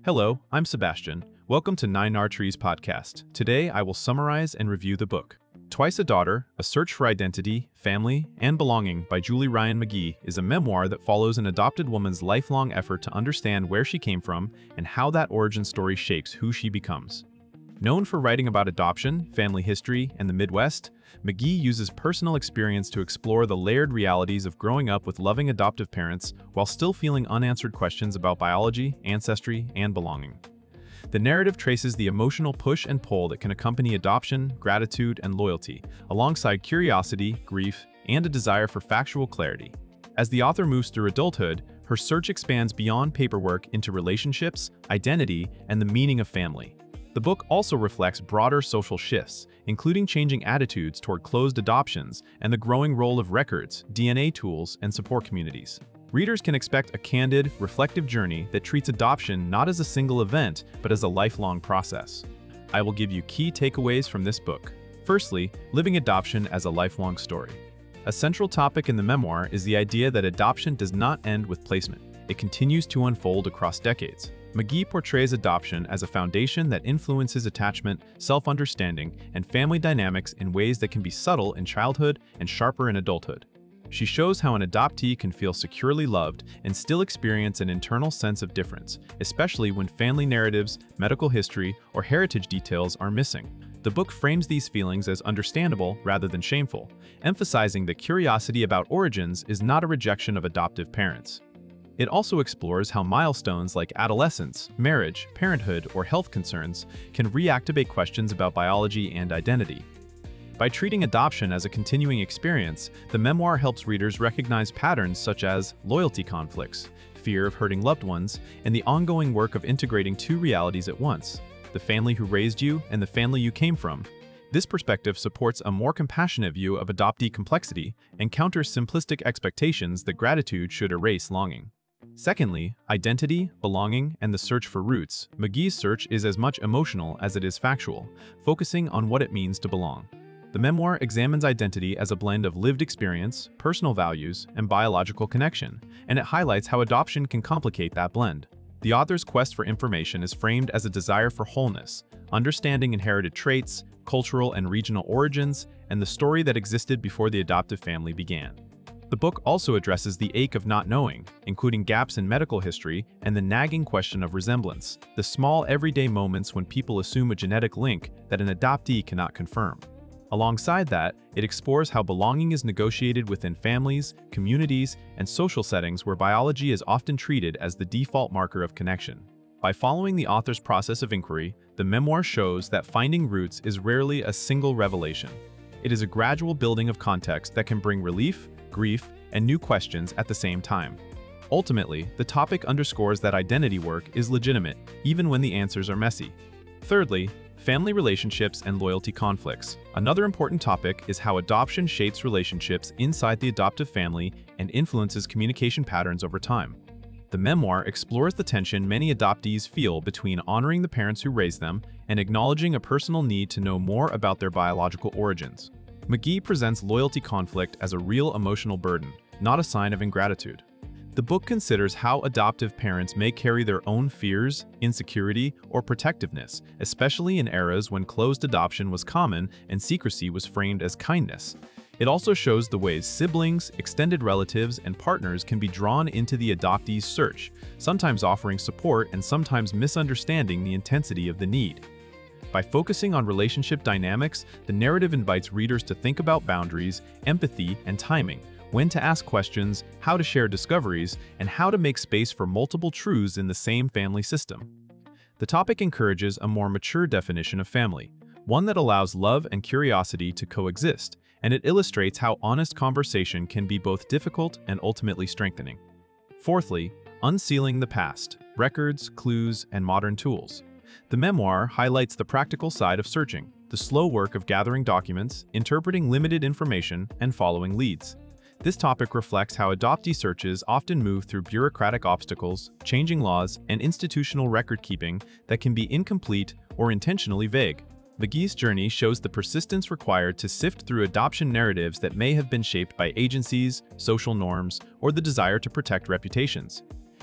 Hello, I'm Sebastian. Welcome to Nine Trees podcast. Today, I will summarize and review the book. Twice a Daughter, A Search for Identity, Family, and Belonging by Julie Ryan McGee is a memoir that follows an adopted woman's lifelong effort to understand where she came from and how that origin story shapes who she becomes. Known for writing about adoption, family history, and the Midwest, McGee uses personal experience to explore the layered realities of growing up with loving adoptive parents while still feeling unanswered questions about biology, ancestry, and belonging. The narrative traces the emotional push and pull that can accompany adoption, gratitude, and loyalty, alongside curiosity, grief, and a desire for factual clarity. As the author moves through adulthood, her search expands beyond paperwork into relationships, identity, and the meaning of family. The book also reflects broader social shifts, including changing attitudes toward closed adoptions and the growing role of records, DNA tools, and support communities. Readers can expect a candid, reflective journey that treats adoption not as a single event, but as a lifelong process. I will give you key takeaways from this book. Firstly, living adoption as a lifelong story. A central topic in the memoir is the idea that adoption does not end with placement. It continues to unfold across decades. McGee portrays adoption as a foundation that influences attachment, self-understanding, and family dynamics in ways that can be subtle in childhood and sharper in adulthood. She shows how an adoptee can feel securely loved and still experience an internal sense of difference, especially when family narratives, medical history, or heritage details are missing. The book frames these feelings as understandable rather than shameful, emphasizing that curiosity about origins is not a rejection of adoptive parents. It also explores how milestones like adolescence, marriage, parenthood, or health concerns can reactivate questions about biology and identity. By treating adoption as a continuing experience, the memoir helps readers recognize patterns such as loyalty conflicts, fear of hurting loved ones, and the ongoing work of integrating two realities at once: the family who raised you and the family you came from. This perspective supports a more compassionate view of adoptee complexity and counters simplistic expectations that gratitude should erase longing. Secondly, identity, belonging, and the search for roots. McGee's search is as much emotional as it is factual, focusing on what it means to belong. The memoir examines identity as a blend of lived experience, personal values, and biological connection, and it highlights how adoption can complicate that blend. The author's quest for information is framed as a desire for wholeness, understanding inherited traits, cultural and regional origins, and the story that existed before the adoptive family began. The book also addresses the ache of not knowing, including gaps in medical history and the nagging question of resemblance, the small everyday moments when people assume a genetic link that an adoptee cannot confirm. Alongside that, it explores how belonging is negotiated within families, communities, and social settings where biology is often treated as the default marker of connection. By following the author's process of inquiry, the memoir shows that finding roots is rarely a single revelation. It is a gradual building of context that can bring relief, grief, and new questions at the same time. Ultimately, the topic underscores that identity work is legitimate, even when the answers are messy. Thirdly, family relationships and loyalty conflicts. Another important topic is how adoption shapes relationships inside the adoptive family and influences communication patterns over time. The memoir explores the tension many adoptees feel between honoring the parents who raised them and acknowledging a personal need to know more about their biological origins. McGee presents loyalty conflict as a real emotional burden, not a sign of ingratitude. The book considers how adoptive parents may carry their own fears, insecurity, or protectiveness, especially in eras when closed adoption was common and secrecy was framed as kindness. It also shows the ways siblings, extended relatives, and partners can be drawn into the adoptee's search, sometimes offering support and sometimes misunderstanding the intensity of the need. By focusing on relationship dynamics, the narrative invites readers to think about boundaries, empathy, and timing, when to ask questions, how to share discoveries, and how to make space for multiple truths in the same family system. The topic encourages a more mature definition of family, one that allows love and curiosity to coexist, and it illustrates how honest conversation can be both difficult and ultimately strengthening. Fourthly, unsealing the past, records, clues, and modern tools. The memoir highlights the practical side of searching, the slow work of gathering documents, interpreting limited information, and following leads. This topic reflects how adoptee searches often move through bureaucratic obstacles, changing laws, and institutional record-keeping that can be incomplete or intentionally vague. McGee's journey shows the persistence required to sift through adoption narratives that may have been shaped by agencies, social norms, or the desire to protect reputations.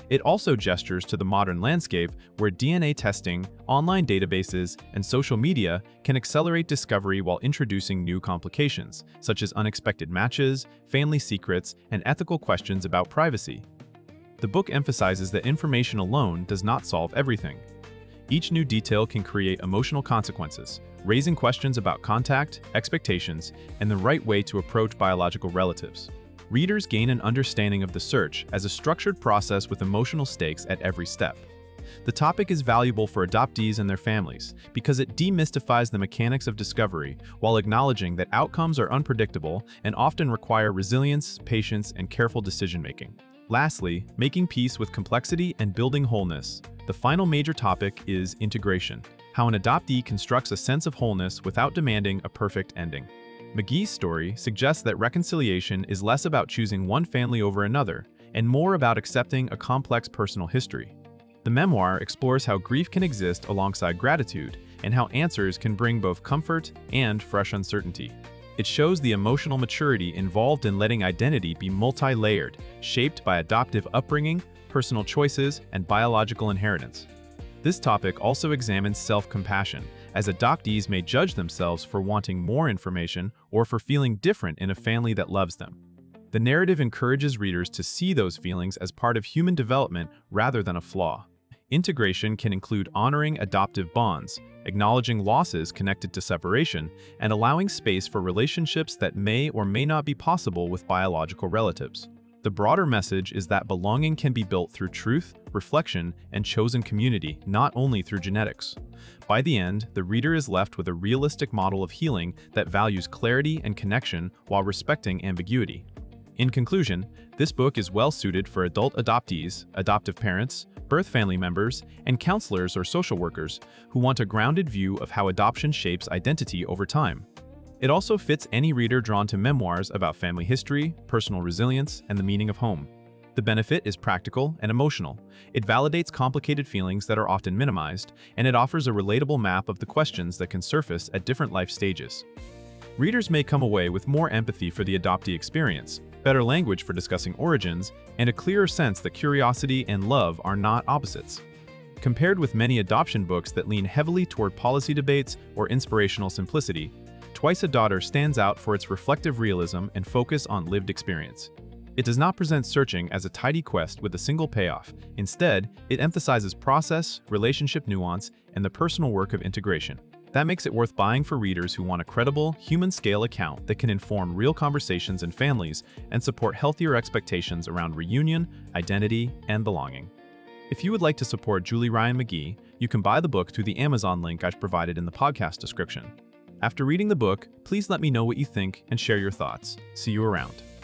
It also gestures to the modern landscape where DNA testing, online databases, and social media can accelerate discovery while introducing new complications, such as unexpected matches, family secrets, and ethical questions about privacy. The book emphasizes that information alone does not solve everything. Each new detail can create emotional consequences, raising questions about contact, expectations, and the right way to approach biological relatives. Readers gain an understanding of the search as a structured process with emotional stakes at every step. The topic is valuable for adoptees and their families because it demystifies the mechanics of discovery while acknowledging that outcomes are unpredictable and often require resilience, patience, and careful decision-making. Lastly, making peace with complexity and building wholeness. The final major topic is integration, how an adoptee constructs a sense of wholeness without demanding a perfect ending. McGee's story suggests that reconciliation is less about choosing one family over another and more about accepting a complex personal history. The memoir explores how grief can exist alongside gratitude and how answers can bring both comfort and fresh uncertainty. It shows the emotional maturity involved in letting identity be multi-layered, shaped by adoptive upbringing, personal choices, and biological inheritance. This topic also examines self-compassion, as adoptees may judge themselves for wanting more information or for feeling different in a family that loves them. The narrative encourages readers to see those feelings as part of human development rather than a flaw. Integration can include honoring adoptive bonds, acknowledging losses connected to separation, and allowing space for relationships that may or may not be possible with biological relatives. The broader message is that belonging can be built through truth, reflection, and chosen community, not only through genetics. By the end, the reader is left with a realistic model of healing that values clarity and connection while respecting ambiguity. In conclusion, this book is well-suited for adult adoptees, adoptive parents, birth family members, and counselors or social workers who want a grounded view of how adoption shapes identity over time. It also fits any reader drawn to memoirs about family history, personal resilience, and the meaning of home. The benefit is practical and emotional. It validates complicated feelings that are often minimized, and it offers a relatable map of the questions that can surface at different life stages. Readers may come away with more empathy for the adoptee experience, better language for discussing origins, and a clearer sense that curiosity and love are not opposites. Compared with many adoption books that lean heavily toward policy debates or inspirational simplicity, Twice a Daughter stands out for its reflective realism and focus on lived experience. It does not present searching as a tidy quest with a single payoff. Instead, it emphasizes process, relationship nuance, and the personal work of integration. That makes it worth buying for readers who want a credible, human-scale account that can inform real conversations in families and support healthier expectations around reunion, identity, and belonging. If you would like to support Julie Ryan McGee, you can buy the book through the Amazon link I've provided in the podcast description. After reading the book, please let me know what you think and share your thoughts. See you around.